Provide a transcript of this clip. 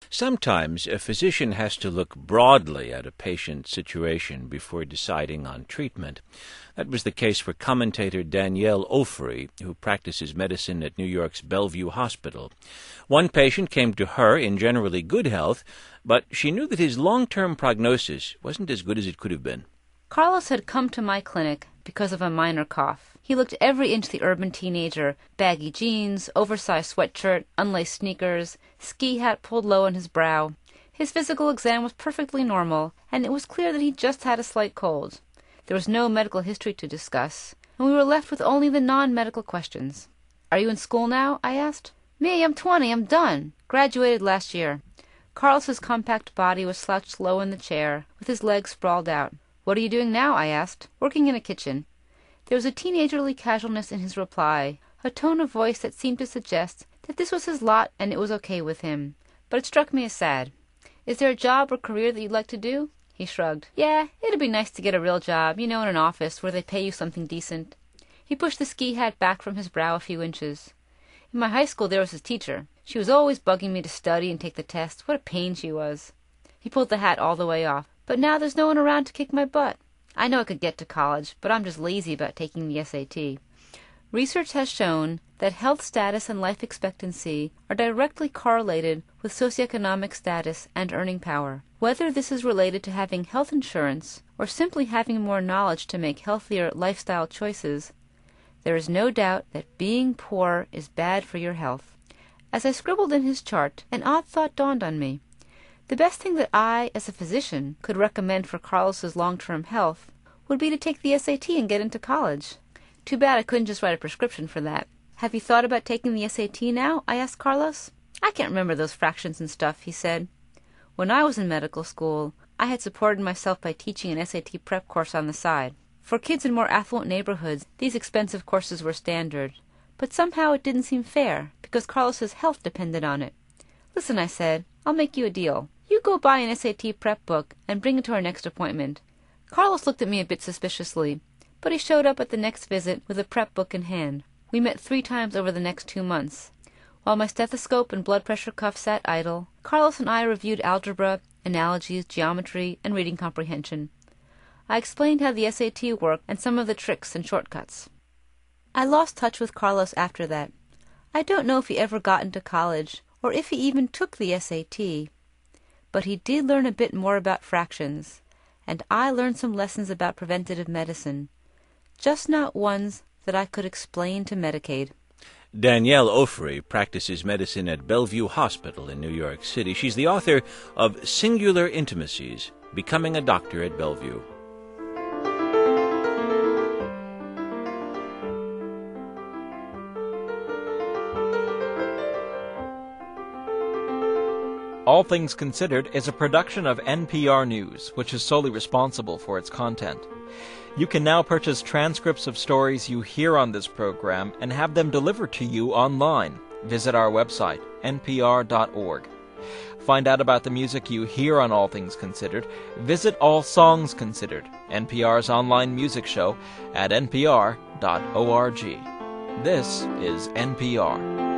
Sometimes a physician has to look broadly at a patient's situation before deciding on treatment. That was the case for commentator Danielle Ofri, who practices medicine at New York's Bellevue Hospital. One patient came to her in generally good health, but she knew that his long-term prognosis wasn't as good as it could have been. Carlos had come to my clinic because of a minor cough. He looked every inch the urban teenager: baggy jeans, oversized sweatshirt, unlaced sneakers, ski hat pulled low on his brow. His physical exam was perfectly normal, and it was clear that he just had a slight cold. There was no medical history to discuss, and we were left with only the non-medical questions. "Are you in school now?" I asked. "Me, I'm 20, I'm done. Graduated last year." Carlos's compact body was slouched low in the chair, with his legs sprawled out. "What are you doing now?" I asked. "Working in a kitchen." There was a teenagerly casualness in his reply, a tone of voice that seemed to suggest that this was his lot and it was okay with him. But it struck me as sad. "Is there a job or career that you'd like to do?" He shrugged. "Yeah, it'd be nice to get a real job, in an office where they pay you something decent." He pushed the ski hat back from his brow a few inches. "In my high school there was a teacher. She was always bugging me to study and take the test. What a pain she was." He pulled the hat all the way off. "But now there's no one around to kick my butt. I know I could get to college, but I'm just lazy about taking the SAT. Research has shown that health status and life expectancy are directly correlated with socioeconomic status and earning power. Whether this is related to having health insurance or simply having more knowledge to make healthier lifestyle choices, there is no doubt that being poor is bad for your health." As I scribbled in his chart, an odd thought dawned on me. The best thing that I, as a physician, could recommend for Carlos's long-term health would be to take the SAT and get into college. Too bad I couldn't just write a prescription for that. "Have you thought about taking the SAT now?" I asked Carlos. "I can't remember those fractions and stuff," he said. "When I was in medical school, I had supported myself by teaching an SAT prep course on the side. For kids in more affluent neighborhoods, these expensive courses were standard. But somehow it didn't seem fair, because Carlos's health depended on it. Listen," I said, "I'll make you a deal. You go buy an SAT prep book and bring it to our next appointment." Carlos looked at me a bit suspiciously, but he showed up at the next visit with a prep book in hand. We met 3 times over the next 2 months. While my stethoscope and blood pressure cuff sat idle, Carlos and I reviewed algebra, analogies, geometry, and reading comprehension. I explained how the SAT worked and some of the tricks and shortcuts. I lost touch with Carlos after that. I don't know if he ever got into college, or if he even took the SAT. But he did learn a bit more about fractions, and I learned some lessons about preventative medicine, just not ones that I could explain to Medicaid. Danielle Ofri practices medicine at Bellevue Hospital in New York City. She's the author of Singular Intimacies, Becoming a Doctor at Bellevue. All Things Considered is a production of NPR News, which is solely responsible for its content. You can now purchase transcripts of stories you hear on this program and have them delivered to you online. Visit our website, npr.org. Find out about the music you hear on All Things Considered. Visit All Songs Considered, NPR's online music show, at npr.org. This is NPR.